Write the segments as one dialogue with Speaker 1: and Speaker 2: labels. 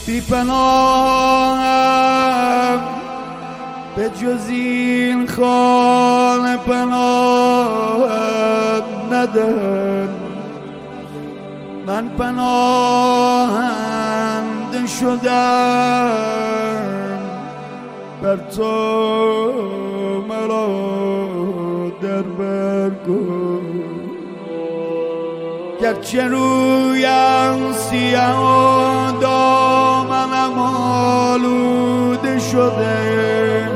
Speaker 1: بی پناهم به جز این خانه پناهم ندهد. من پناهنده شدم بر تو مرا در بر کن. گرچه رویم سیاه و دامنم آلوده شده،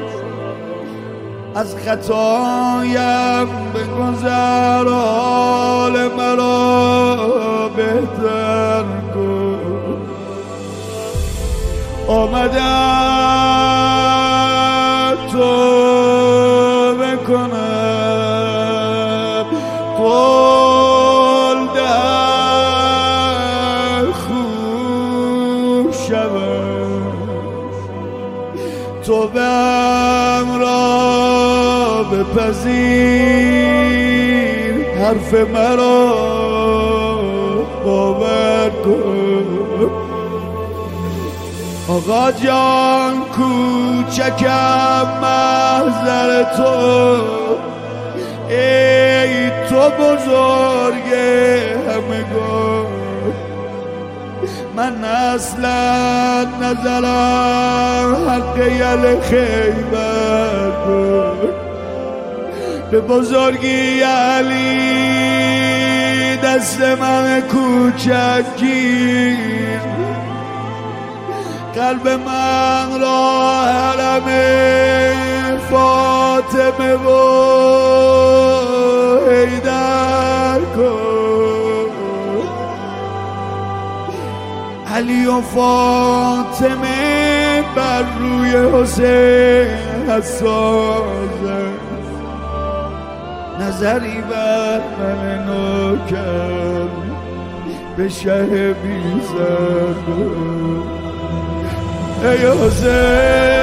Speaker 1: از خطایم بگذر حال مرا بهتر کن. آمدم توبه کنم، قول دهم خوب شوم، توبه‌ام را بپذیر، حرف مرا باور کن. آقا جان کوچکم محضر تو، ای تو بزرگ همگان. من اصلا نظرم حق یل خیبر کن. به بزرگی علی دست من کوچک گیر، قلب من را حرم فاطمه و حیدر کن. علی و فاطمه بر روی حسین حساسه، نظری بر من نوکر به شه بیزر. ای حسین